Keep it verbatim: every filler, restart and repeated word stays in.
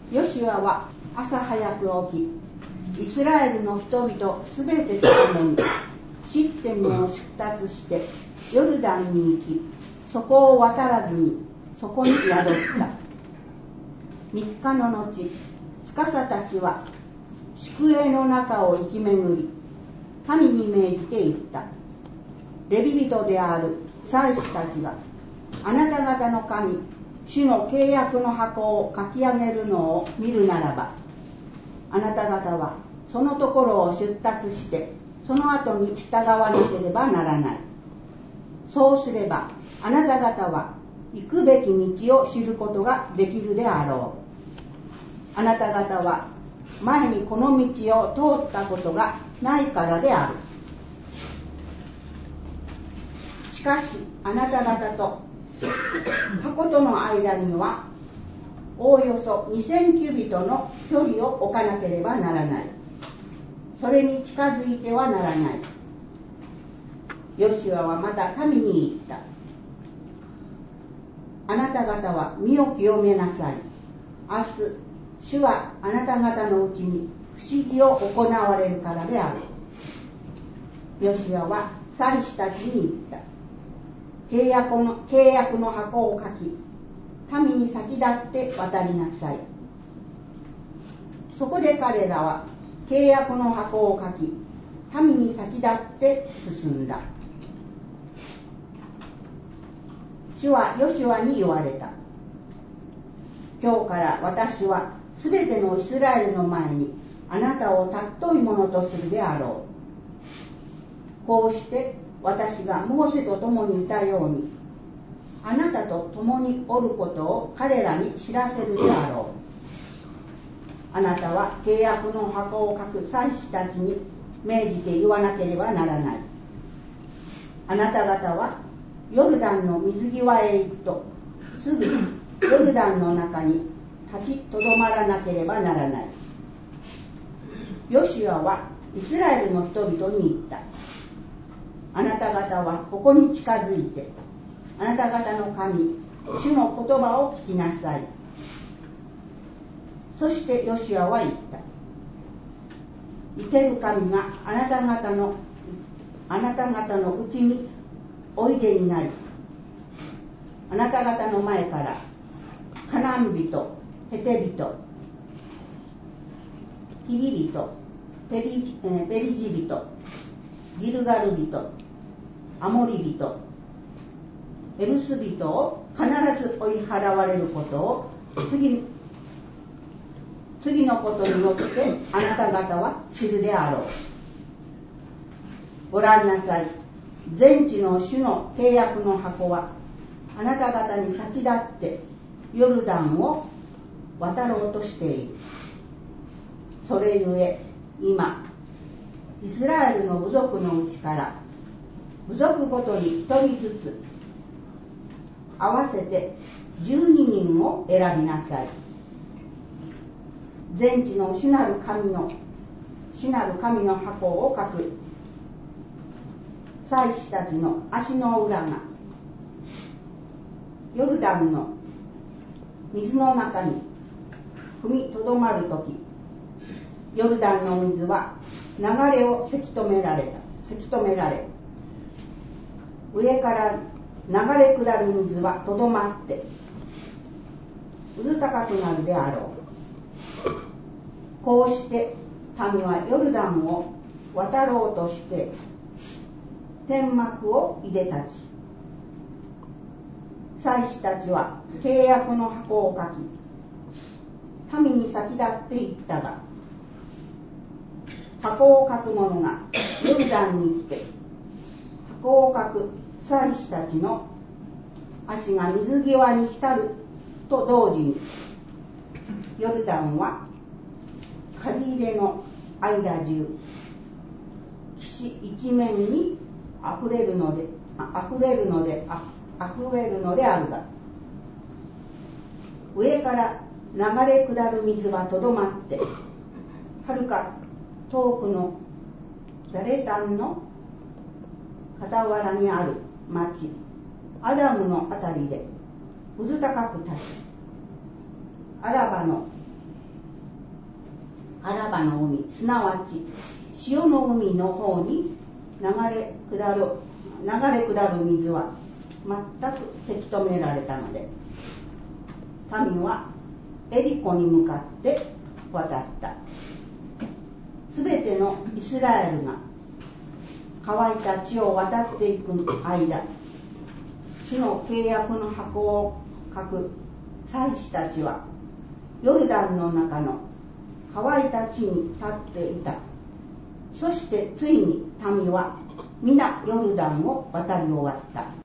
ヨシュアは朝早く起き、イスラエルの人々すべてと共にシッテムを出発してヨルダンに行き、そこを渡らずにそこに宿った。三日の後、司たちは宿営の中を行き巡り、民に命じて言った。レビ人である祭司たちがあなた方の神、主の契約の箱を書き上げるのを見るならば、あなた方はそのところを出立してその後に従わなければならない。そうすればあなた方は行くべき道を知ることができるであろう。あなた方は前にこの道を通ったことがないからである。しかしあなた方と箱との間にはおおよそにせんキュビトの距離を置かなければならない。それに近づいてはならない。ヨシュアはまた民に言った。あなた方は身を清めなさい。明日主はあなた方のうちに不思議を行われるからである。ヨシュアは祭司たちに言った。契約の、契約の箱を書き、民に先立って渡りなさい。そこで彼らは契約の箱を書き、民に先立って進んだ。主はヨシュアに言われた。今日から私はすべてのイスラエルの前にあなたを尊いものとするであろう。こうして私がモーセと共にいたように、あなたと共におることを彼らに知らせるであろう。あなたは契約の箱を書く祭司たちに命じて言わなければならない。あなた方はヨルダンの水際へ行くと、すぐヨルダンの中に立ちとどまらなければならない。ヨシュアはイスラエルの人々に言った。あなた方はここに近づいて、あなた方の神、主の言葉を聞きなさい。そしてヨシュアは言った。生ける神があなた方のあなた方のうちにおいでになり、あなた方の前からカナン人、ヘテ人、ヒビ人、ペリ、えー、ペリジ人、ギルガル人、アモリ人、エブス人を必ず追い払われることを次、次のことによってあなた方は知るであろう。ご覧なさい。全地の主の契約の箱はあなた方に先立ってヨルダンを渡ろうとしている。それゆえ今イスラエルの部族のうちから部族ごとに一人ずつ合わせてじゅうににんを選びなさい。全地の主なる神の主なる神の箱を書く祭司たちの足の裏がヨルダンの水の中に踏みとどまるとき、ヨルダンの水は流れをせき止められたせき止められ上から流れ下る水はとどまって渦高くなるであろう。こうして民はヨルダンを渡ろうとして天幕をいでたち、祭司たちは契約の箱を書き民に先立っていったが、箱を書く者がヨルダンに来て箱を書く祭司たちの足が水際に浸ると同時にヨルダンは借り入れの間中岸一面にあふれるのであふれるのでああふれるのであるが、上から流れ下る水はとどまってはるか遠くのザレタンの傍らにある町アダムのあたりで渦高く立ち、アラバのアラバの海、すなわち潮の海の方に流れ下る流れ下る水は全くせき止められたので、民はエリコに向かって渡った。すべてのイスラエルが乾いた地を渡っていく間、主の契約の箱を書く祭司たちはヨルダンの中の乾いた地に立っていた。そしてついに民は皆ヨルダンを渡り終わった。